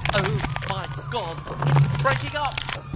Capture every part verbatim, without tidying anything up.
Oh my God! Breaking up!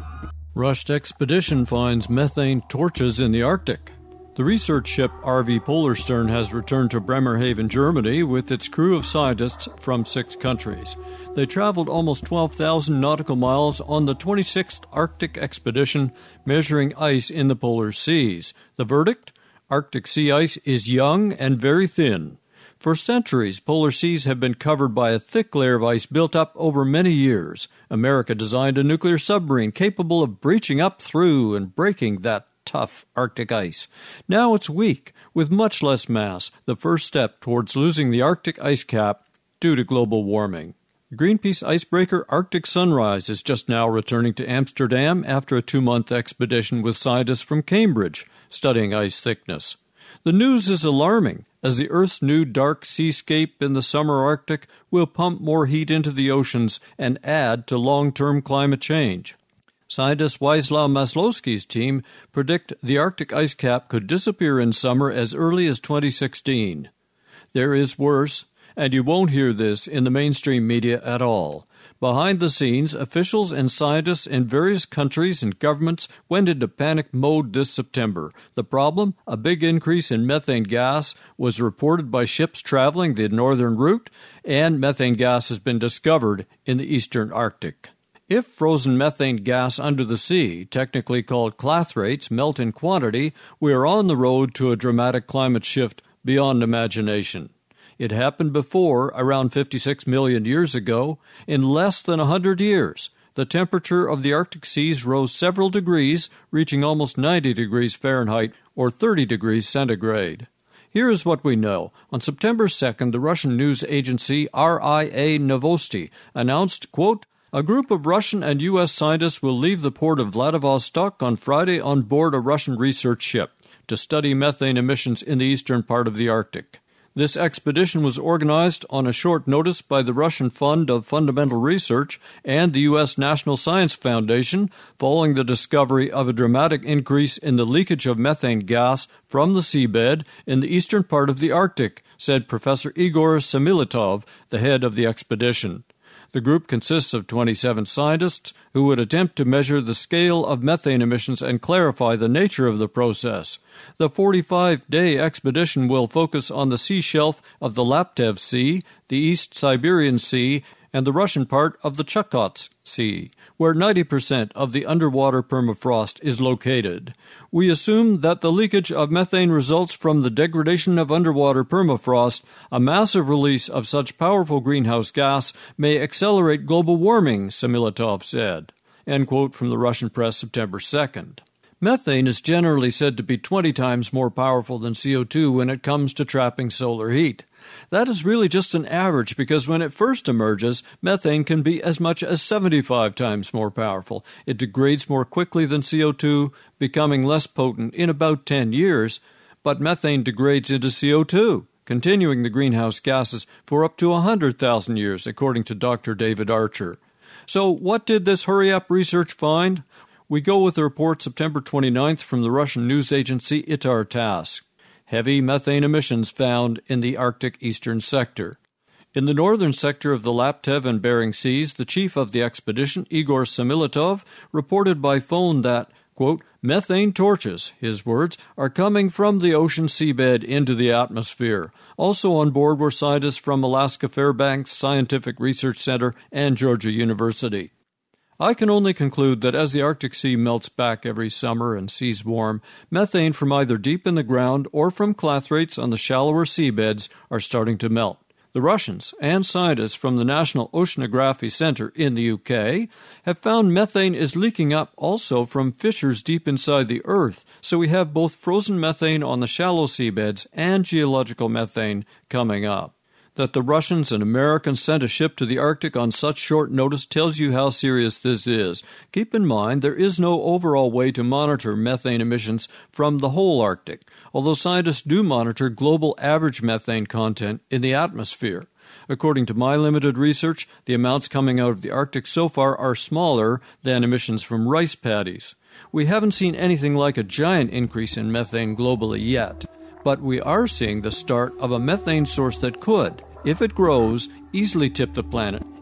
Rushed expedition finds methane torches in the Arctic. The research ship R V Polarstern has returned to Bremerhaven, Germany, with its crew of scientists from six countries. They traveled almost twelve thousand nautical miles on the twenty-sixth Arctic expedition, measuring ice in the polar seas. The verdict? Arctic sea ice is young and very thin. For centuries, polar seas have been covered by a thick layer of ice built up over many years. America designed a nuclear submarine capable of breaching up through and breaking that tough Arctic ice. Now it's weak, with much less mass, the first step towards losing the Arctic ice cap due to global warming. Greenpeace icebreaker Arctic Sunrise is just now returning to Amsterdam after a two-month expedition with scientists from Cambridge studying ice thickness. The news is alarming, as the Earth's new dark seascape in the summer Arctic will pump more heat into the oceans and add to long-term climate change. Scientist Wisław Maslowski's team predict the Arctic ice cap could disappear in summer as early as twenty sixteen. There is worse, and you won't hear this in the mainstream media at all. Behind the scenes, officials and scientists in various countries and governments went into panic mode this September. The problem? A big increase in methane gas was reported by ships traveling the northern route, and methane gas has been discovered in the eastern Arctic. If frozen methane gas under the sea, technically called clathrates, melt in quantity, we are on the road to a dramatic climate shift beyond imagination. It happened before, around fifty-six million years ago. In less than one hundred years, the temperature of the Arctic seas rose several degrees, reaching almost ninety degrees Fahrenheit or thirty degrees centigrade. Here is what we know. On September second, the Russian news agency R I A Novosti announced, quote, "A group of Russian and U S scientists will leave the port of Vladivostok on Friday on board a Russian research ship to study methane emissions in the eastern part of the Arctic. This expedition was organized on a short notice by the Russian Fund of Fundamental Research and the U S National Science Foundation following the discovery of a dramatic increase in the leakage of methane gas from the seabed in the eastern part of the Arctic," said Professor Igor Semilitov, the head of the expedition. The group consists of twenty-seven scientists who would attempt to measure the scale of methane emissions and clarify the nature of the process. The forty-five day expedition will focus on the sea shelf of the Laptev Sea, the East Siberian Sea, and the Russian part of the Chukotka Sea, where ninety percent of the underwater permafrost is located. We assume that the leakage of methane results from the degradation of underwater permafrost. A massive release of such powerful greenhouse gas may accelerate global warming, Semilitov said. End quote from the Russian press, September second. Methane is generally said to be twenty times more powerful than C O two when it comes to trapping solar heat. That is really just an average because when it first emerges, methane can be as much as seventy-five times more powerful. It degrades more quickly than C O two, becoming less potent in about ten years, but methane degrades into C O two, continuing the greenhouse gases for up to one hundred thousand years, according to Doctor David Archer. So what did this hurry-up research find? We go with the report September twenty-ninth from the Russian news agency Itar Tass. Heavy methane emissions found in the Arctic eastern sector. In the northern sector of the Laptev and Bering Seas, the chief of the expedition, Igor Semilitov, reported by phone that, quote, "methane torches," his words, "are coming from the ocean seabed into the atmosphere." Also on board were scientists from Alaska Fairbanks Scientific Research Center and Georgia University. I can only conclude that as the Arctic Sea melts back every summer and seas warm, methane from either deep in the ground or from clathrates on the shallower seabeds are starting to melt. The Russians and scientists from the National Oceanography Center in the U K have found methane is leaking up also from fissures deep inside the Earth, so we have both frozen methane on the shallow seabeds and geological methane coming up. That the Russians and Americans sent a ship to the Arctic on such short notice tells you how serious this is. Keep in mind there is no overall way to monitor methane emissions from the whole Arctic, although scientists do monitor global average methane content in the atmosphere. According to my limited research, the amounts coming out of the Arctic so far are smaller than emissions from rice paddies. We haven't seen anything like a giant increase in methane globally yet. But we are seeing the start of a methane source that could, if it grows, easily tip the planet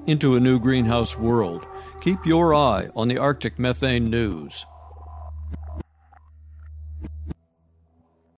into a new greenhouse world. Keep your eye on the Arctic Methane News.